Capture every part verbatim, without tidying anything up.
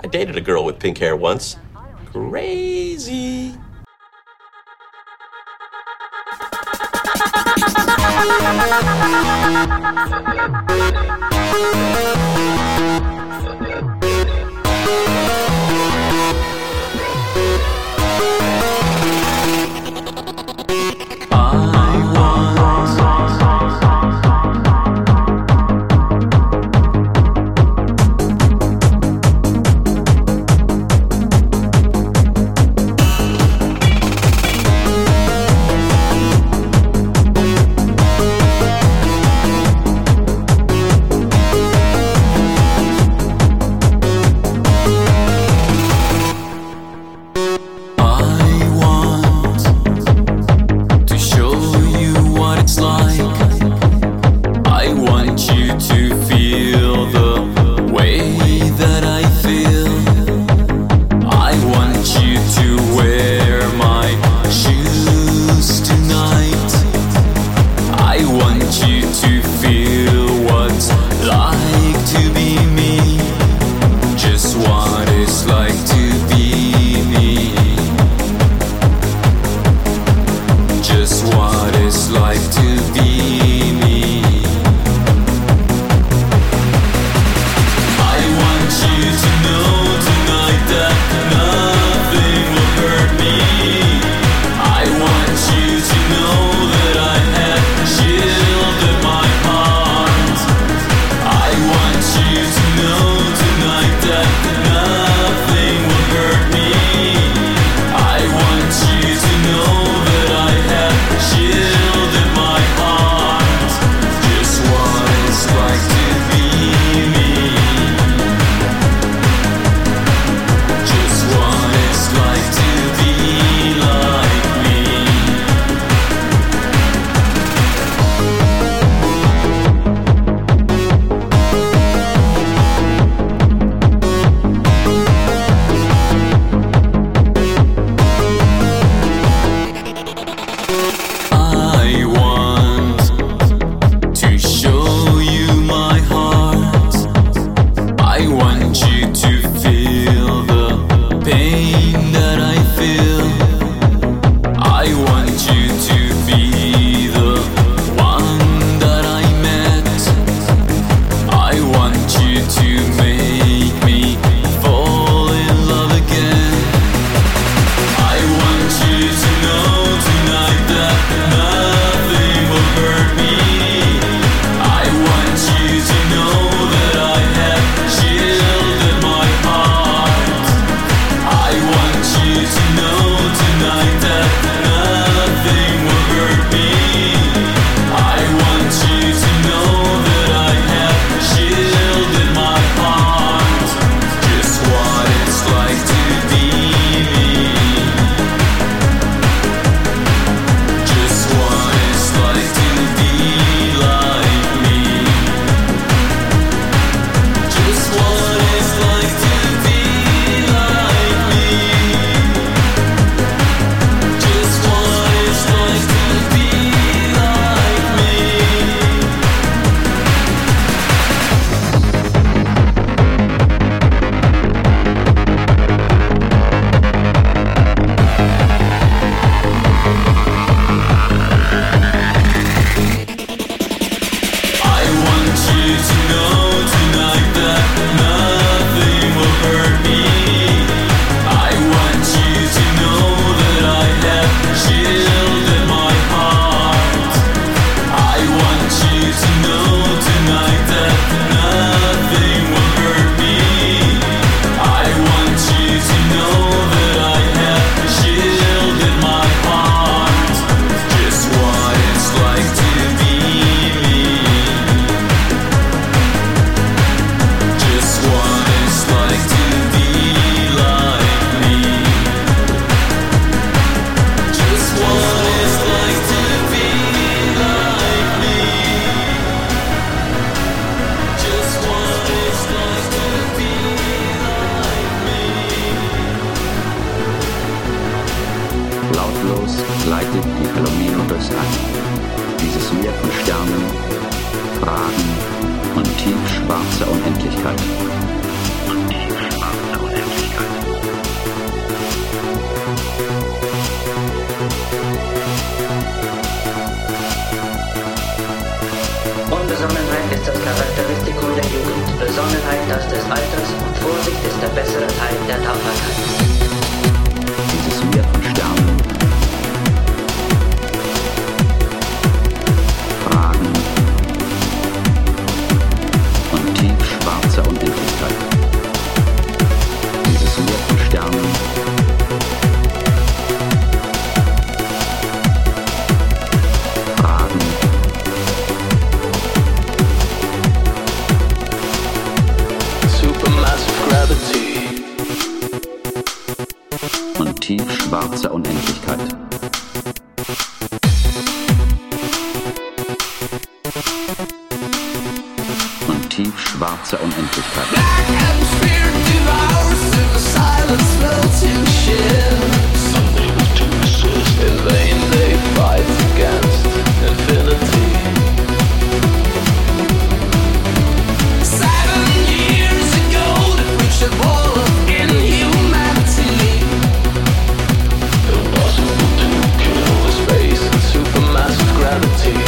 I dated a girl with pink hair once. Crazy. gleitet die Palomino durchs All. Dieses Meer von Sternen, Fragen und tiefschwarzer Unendlichkeit. Und tiefschwarzer Unendlichkeit. bessere Teil der Tapferkeit. Dieses Meer von Sternen, Fragen und tiefschwarzer Unendlichkeit. Dieses Meer von Sternen, Fragen Supermassive gravity. und tiefschwarzer Unendlichkeit. Und tiefschwarzer Unendlichkeit. In vain they fight against infinity. Seven years ago, they reached the wall of inhumanity. Impossible to kill the space and supermassive gravity.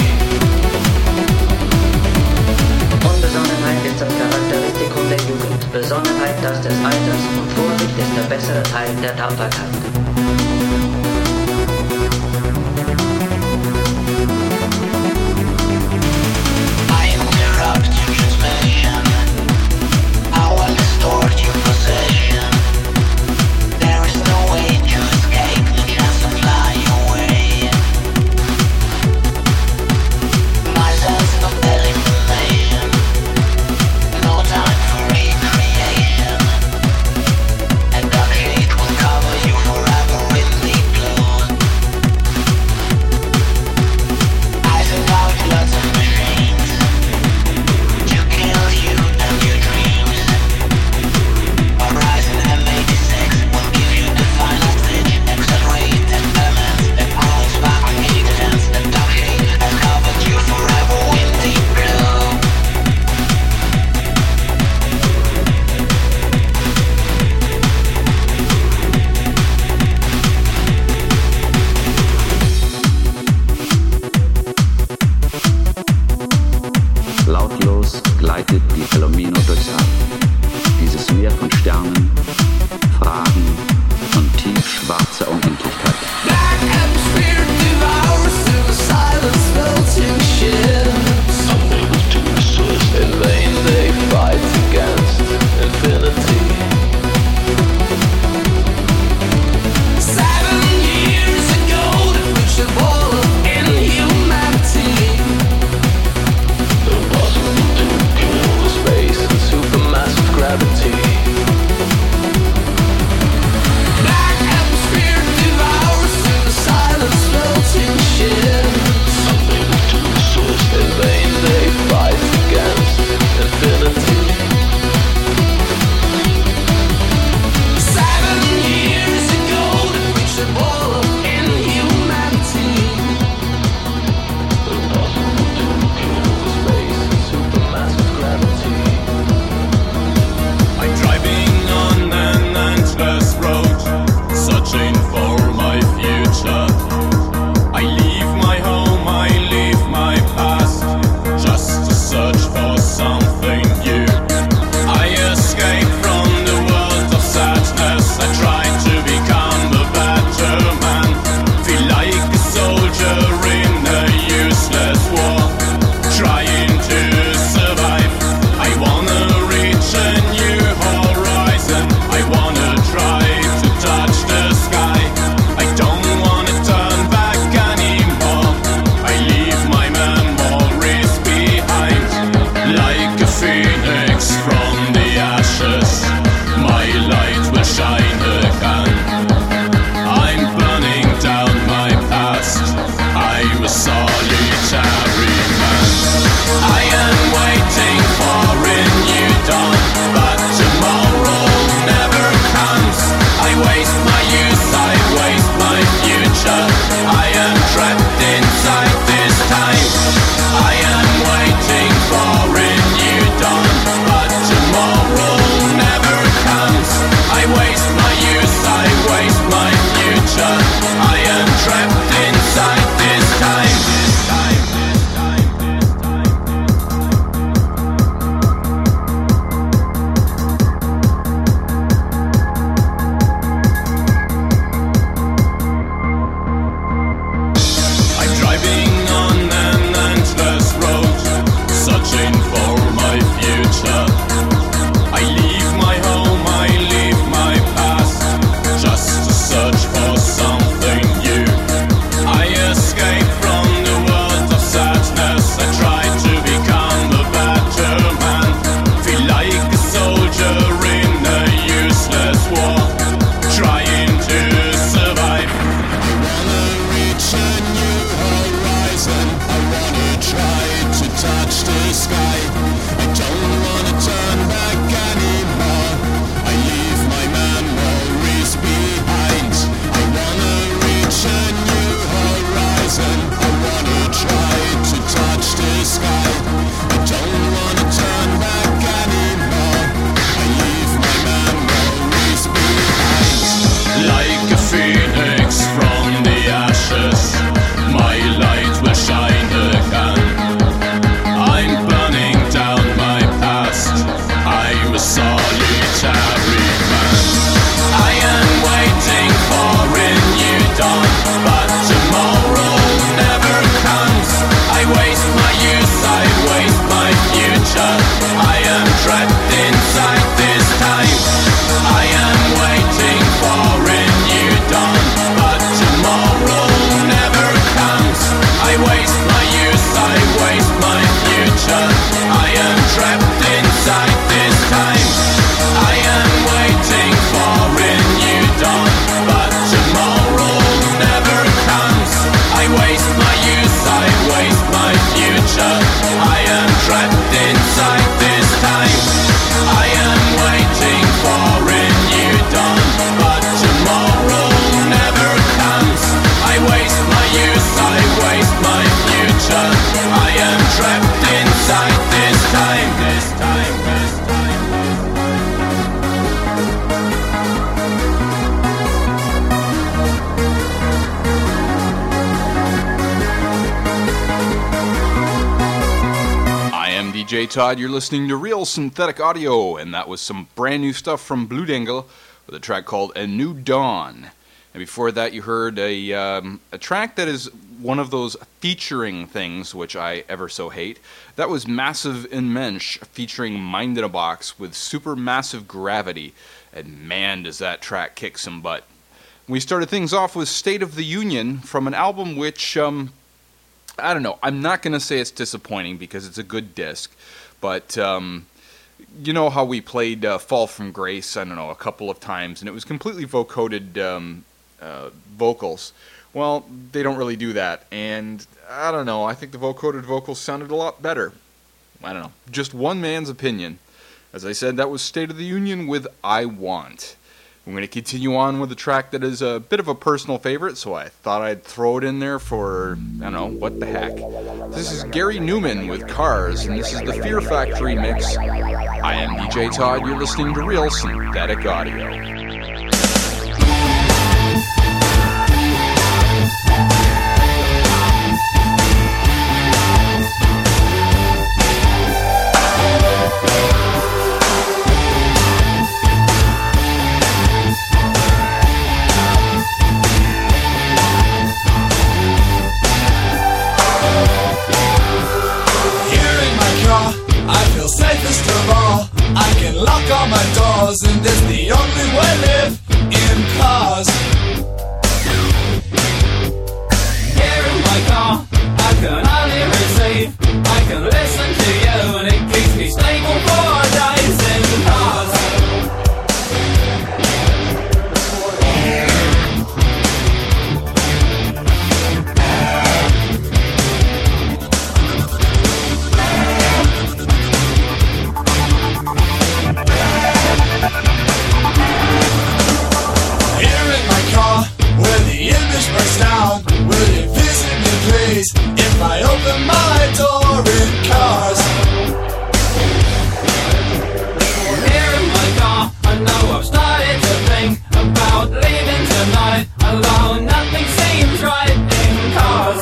Unbesonnenheit ist das Charakteristikum der Jugend. Besonnenheit das des Alters und Vorsicht ist der bessere Teil der Tapferkeit. I interrupt your transmission. I will distort your possession. There is no way to escape the chance to fly away. My sense of elimination. No time for recreation. A dark shade will cover you forever. J Todd, you're listening to Real Synthetic Audio, and that was some brand new stuff from Blue Dingle with a track called A New Dawn. And before that you heard a, um, a track that is one of those featuring things which I ever so hate. That was Massive in Mensch featuring Mind in a Box with Supermassive Gravity, and man does that track kick some butt. We started things off with State of the Union from an album which... Um, I don't know, I'm not going to say it's disappointing because it's a good disc, but um, you know how we played uh, Fall from Grace, I don't know, a couple of times, and it was completely vocoded um, uh, vocals. Well, they don't really do that, and I don't know, I think the vocoded vocals sounded a lot better. I don't know, just one man's opinion. As I said, that was State of the Union with I Want. I'm going to continue on with a track that is a bit of a personal favorite, so I thought I'd throw it in there for, I don't know, what the heck. This is Gary Newman with Cars, and this is the Fear Factory mix. I am D J Todd, you're listening to Real Synthetic Audio. Safest of all, I can lock all my doors, and it's the only way I live in cars. Here in my car, I can only receive, I can listen to you, and it keeps me stable for days in cars. Burst down, will you visit me please, if I open my door in cars? Here in my car, I know I've started to think about leaving tonight, although nothing seems right in cars.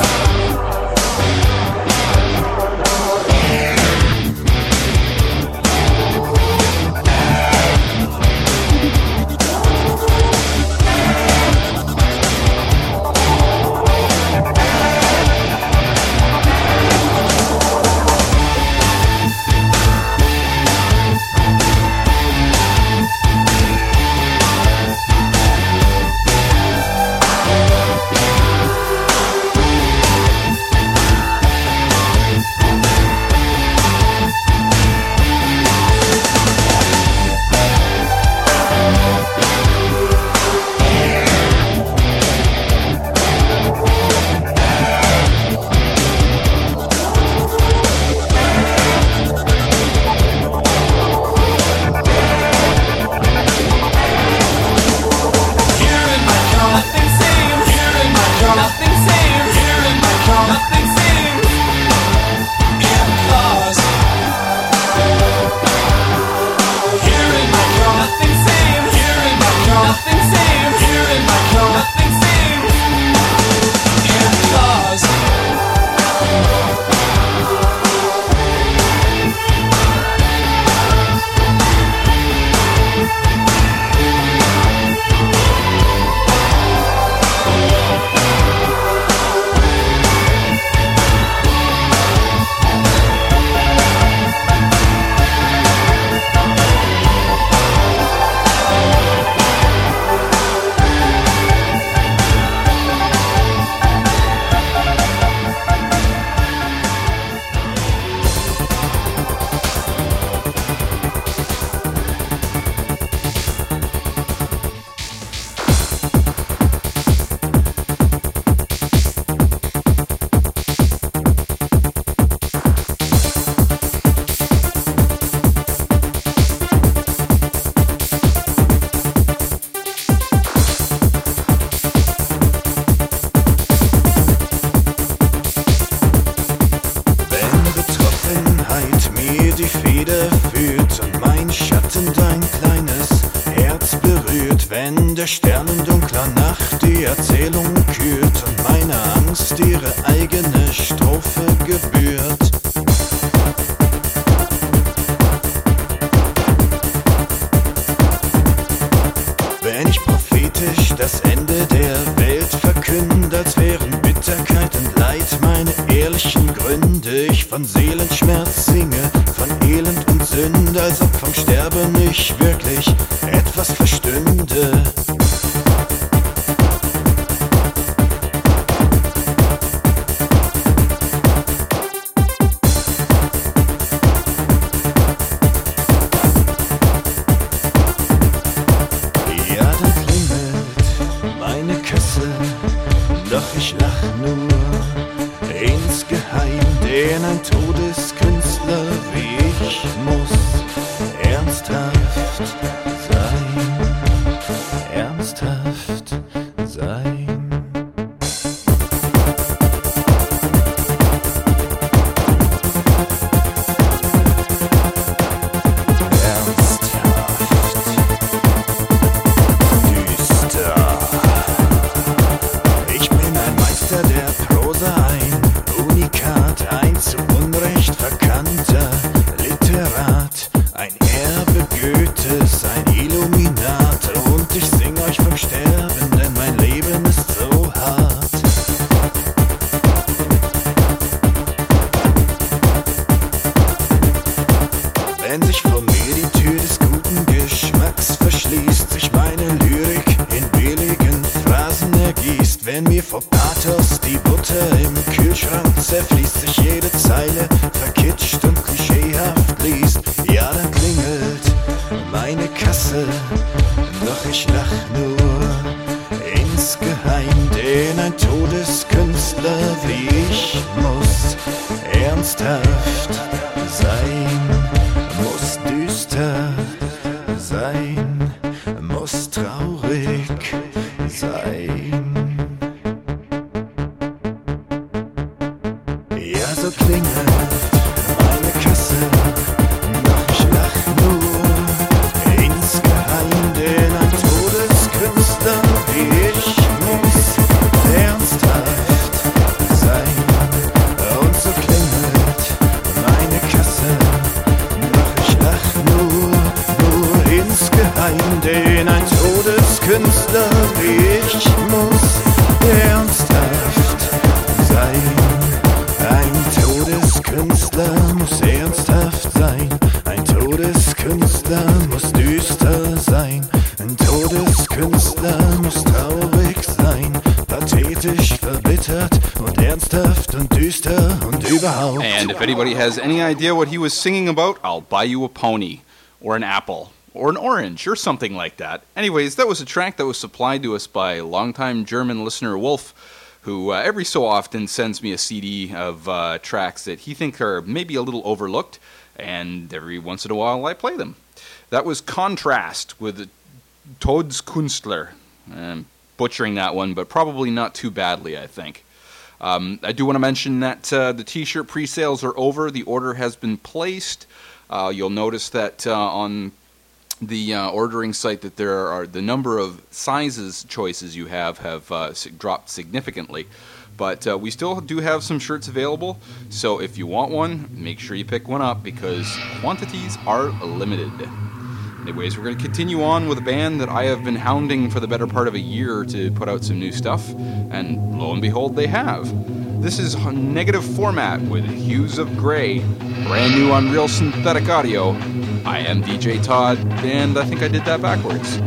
Wenn der Stern in dunkler Nacht die Erzählung kürt und meine Angst ihre eigene Strophe gebührt. wenn ich prophetisch das Ende der Welt verkünde, als wären Bitterkeit und Leid meine ehrlichen Gründe. Ich von Seelenschmerz singe, von Elend und Sünde, als ob vom Sterben ich wirklich etwas verstünde. Ich lach nur insgeheim, denn ein Todeskünstler wie ich muss ernsthaft sein, ernsthaft sein. Wenn sich vor mir die Tür des guten Geschmacks verschließt, sich meine Lyrik in billigen Phrasen ergießt, wenn mir vor Pathos die Butter im Kühlschrank zerfließt, sich jede Zeile verkitscht und klischeehaft liest, ja, dann klingelt meine Kasse, doch ich lach nur insgeheim, denn ein Todeskünstler wie ich muss ernsthaft sein. Muss düster sein, muss traurig sein. Ja, so klingelt meine Kasse, doch ich lach nur insgeheim, denn ein Todeskünstler wie ich muss ernsthaft sein. Und so klingelt meine Kasse, insgeheim, denn ein Todeskünstler wie ich muss ernsthaft sein. Ein Todeskünstler muss ernsthaft sein. Ein Todeskünstler muss düster sein. Ein Todeskünstler muss traurig sein. Pathetisch, verbittert und ernsthaft und düster und überhaupt. And if anybody has any idea what he was singing about, I'll buy you a pony or an apple. Or an orange, or something like that. Anyways, that was a track that was supplied to us by longtime German listener Wolf, who uh, every so often sends me a C D of uh, tracks that he thinks are maybe a little overlooked, and every once in a while I play them. That was Contrast with Todeskünstler. I'm butchering that one, but probably not too badly, I think. Um, I do want to mention that uh, the t-shirt pre-sales are over. The order has been placed. Uh, you'll notice that uh, on the uh, ordering site that there are the number of sizes choices you have have uh, dropped significantly, but uh, we still do have some shirts available, so if you want one, make sure you pick one up because quantities are limited. Anyways, we're going to continue on with a band that I have been hounding for the better part of a year to put out some new stuff, and lo and behold, they have. This is Negative Format with Hues of Grey, brand new on Real Synthetic Audio. I am D J Todd, and I think I did that backwards.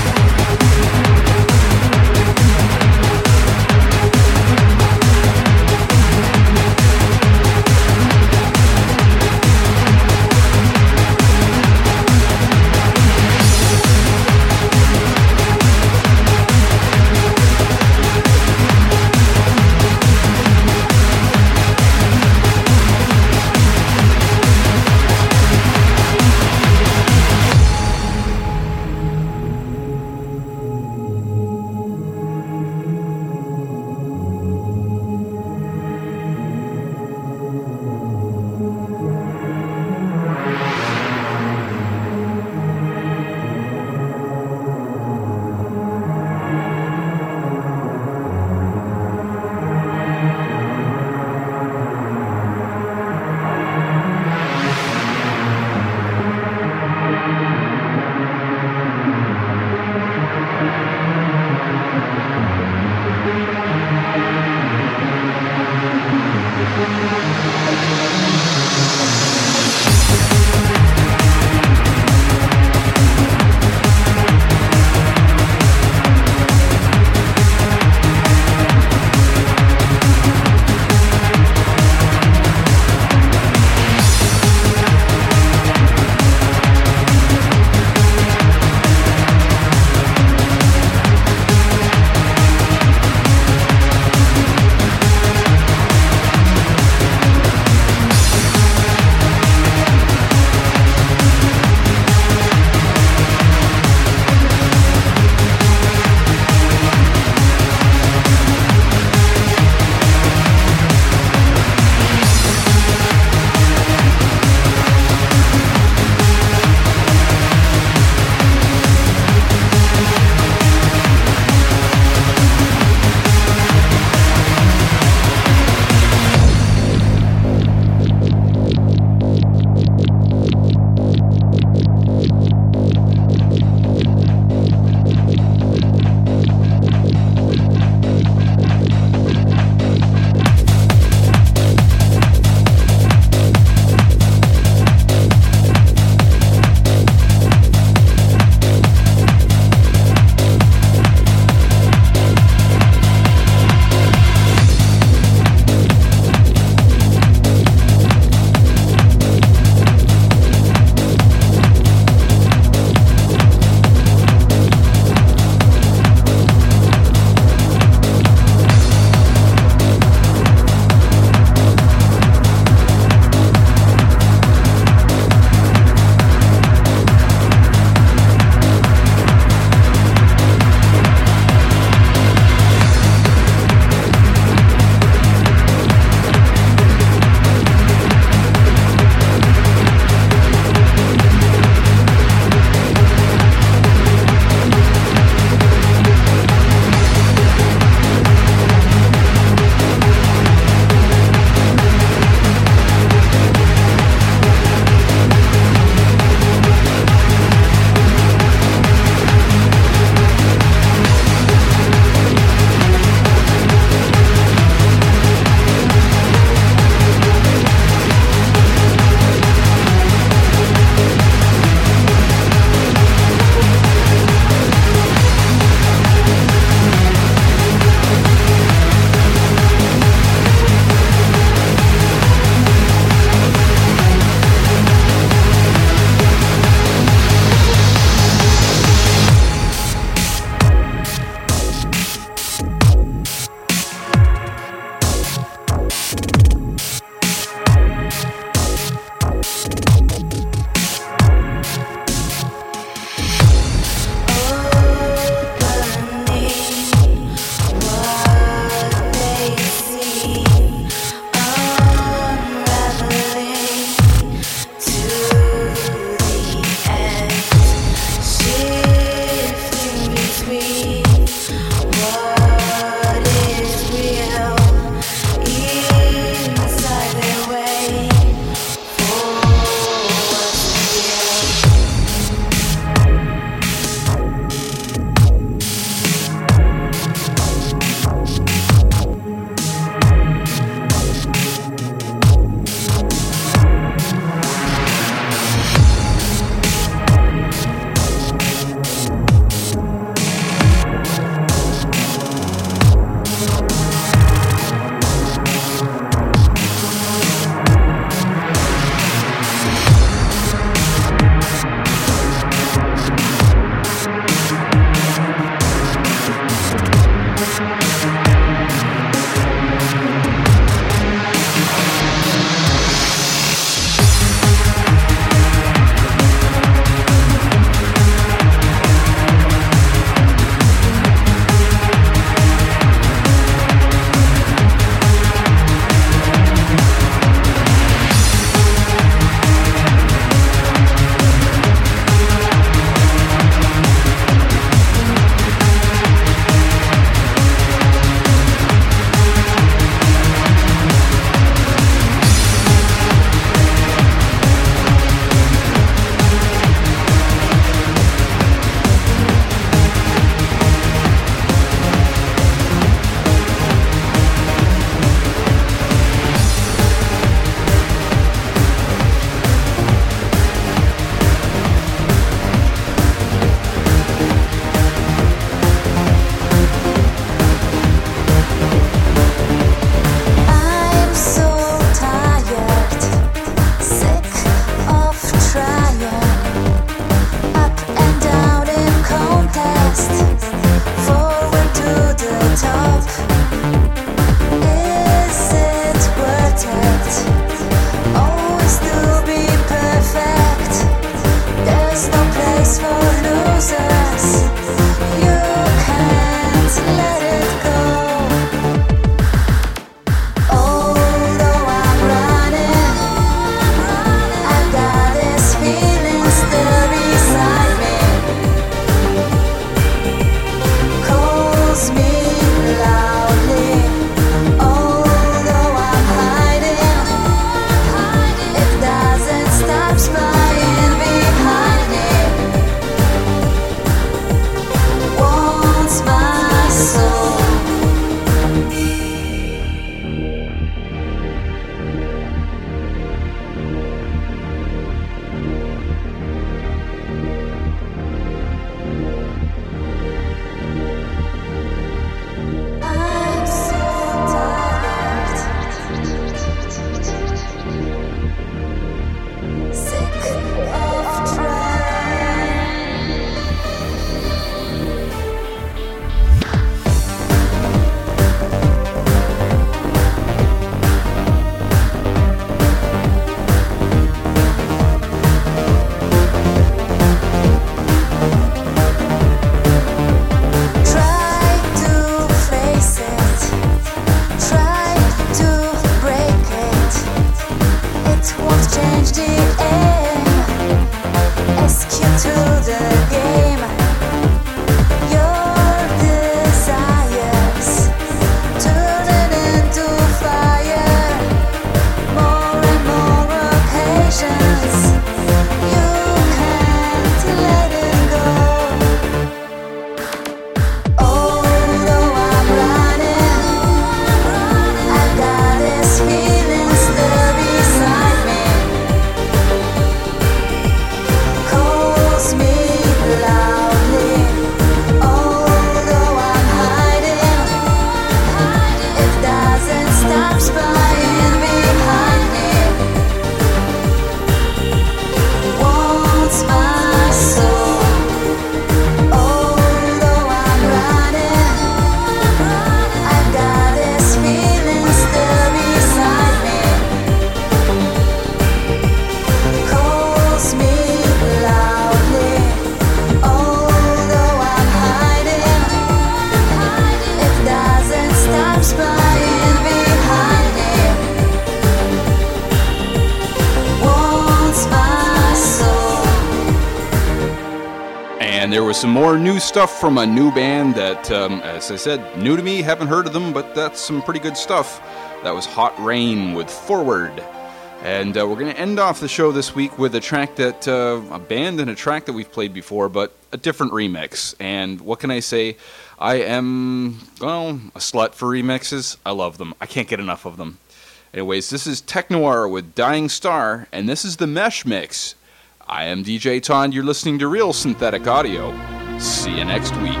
And there was some more new stuff from a new band that, um, as I said, new to me, haven't heard of them, but that's some pretty good stuff. That was Hot Rain with Forward. And uh, we're going to end off the show this week with a track that, uh, a band and a track that we've played before, but a different remix. And what can I say? I am, well, a slut for remixes. I love them. I can't get enough of them. Anyways, this is Technoir with Dying Star, and this is the Mesh Mix. I am D J Todd. You're listening to Real Synthetic Audio. See you next week.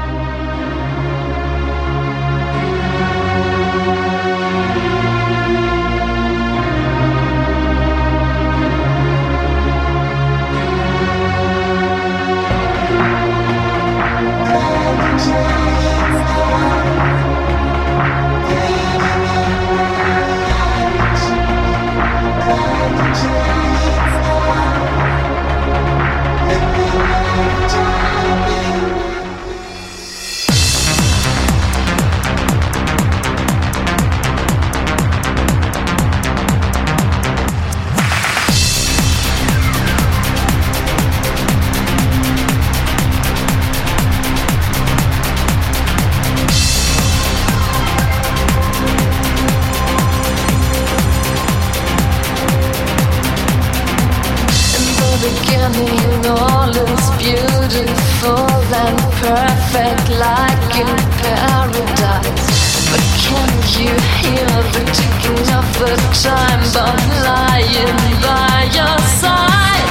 All is beautiful and perfect like in paradise. But can you hear the ticking of the time bomb lying by your side?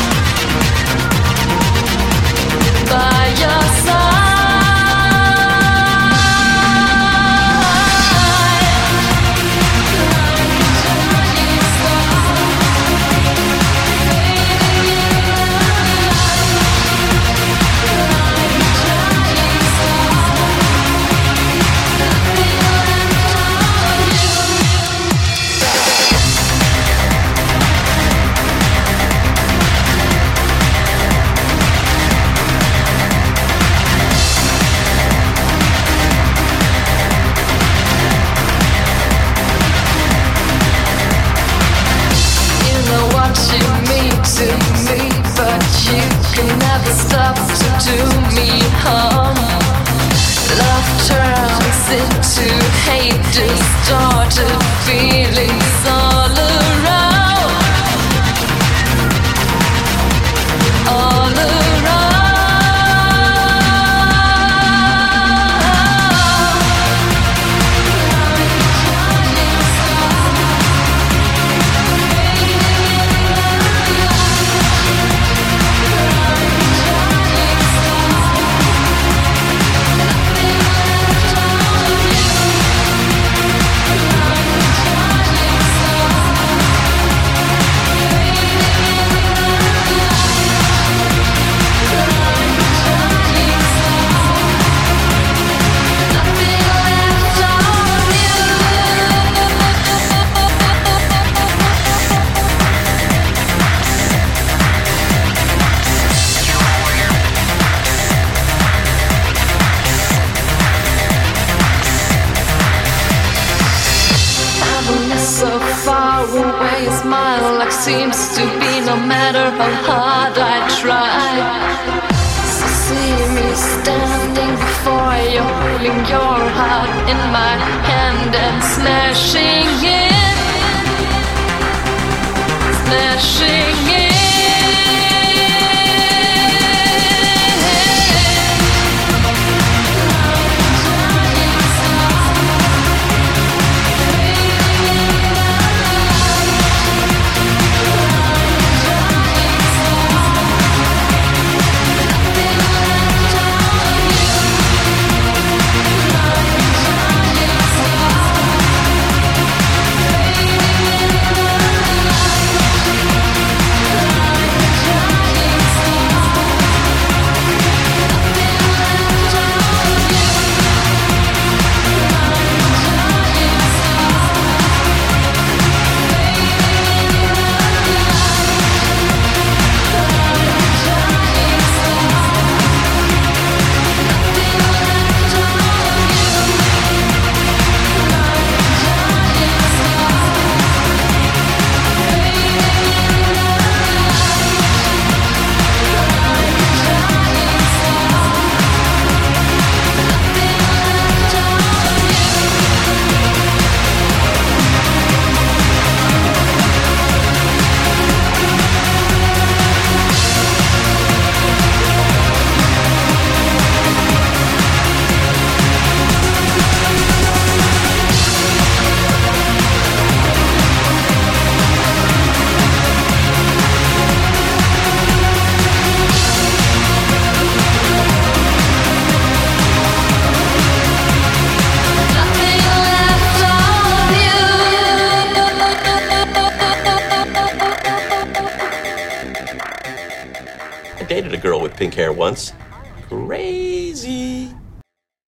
By your side. To me, but you can never stop to do me harm. Love turns into hate, distorted feelings all around, all around. like seems to be no matter how hard I try. So see me standing before you, holding your heart in my hand and smashing it, smashing it. Dated a girl with pink hair once. Crazy.